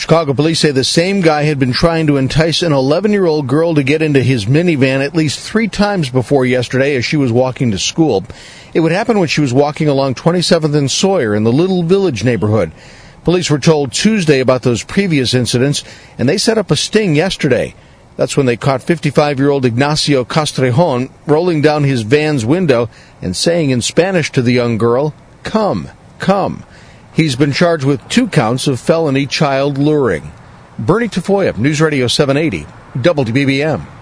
Chicago police say the same guy had been trying to entice an 11-year-old girl to get into his minivan at least 3 times before yesterday as she was walking to school. It would happen when she was walking along 27th and Sawyer in the Little Village neighborhood. Police were told Tuesday about those previous incidents, and they set up a sting yesterday. That's when they caught 55-year-old Ignacio Castrejon rolling down his van's window and saying in Spanish to the young girl, "Come, come." He's been charged with 2 counts of felony child luring. Bernie Tafoya, News Radio 780, WBBM.